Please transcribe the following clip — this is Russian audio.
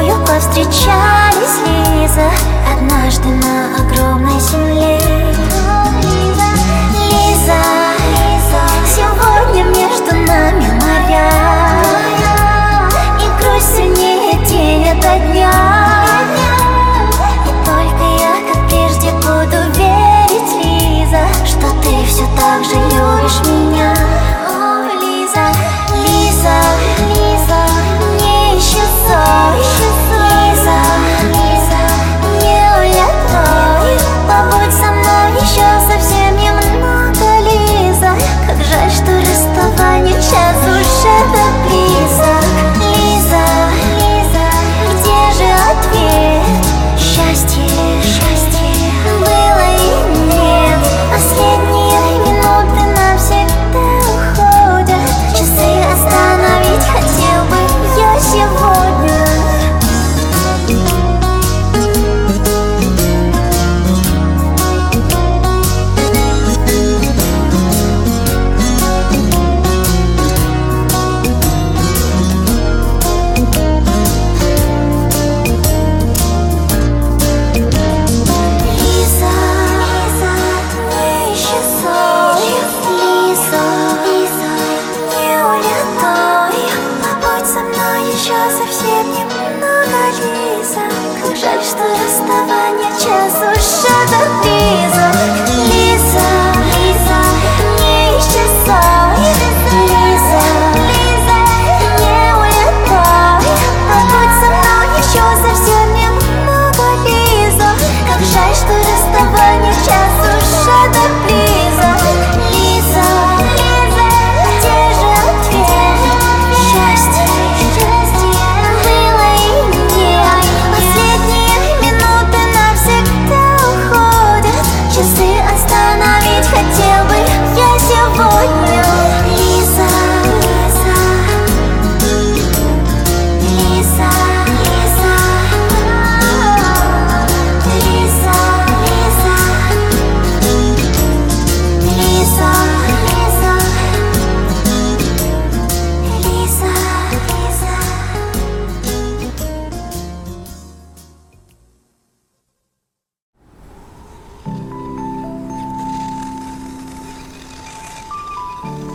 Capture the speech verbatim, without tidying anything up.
тобою повстречались, Лиза, однажды на огромной земле. Лиза, Лиза, сегодня между нами моря, и грусть сильнее день ото дня. И только я, как прежде, буду верить, Лиза, что ты все так же любишь меня. О, Лиза, Лиза, Лиза, не исчезай, Лиза, Лиза, не улетай, побудь со мной еще совсем немного, Лиза. Как жаль, что расставание час уже так близок. Лиза, Лиза, где же ответ? Счастье, счастье было и нет. Последние минуты навсегда уходят. Часы остановить хотел бы я сегодня. Лиза, Лиза, не исчезай, Лиза, Лиза, не улетай, побудь со мной еще совсем немного, Лиза. Как жаль, что расставание час уже так близок. Лиза, Лиза, не исчезай, Лиза, Лиза, не улетай, побудь со мной еще совсем немного, Лиза. Как жаль, что расставание час уже так близок. Лиза, Лиза, где же ответ? Счастье, счастье было и нет. Последние минуты навсегда уходят. Часы остановить хотел бы я сегодня. Лиза, Лиза, Лиза, Лиза, Лиза, Лиза, Лиза, Лиза, Лиза.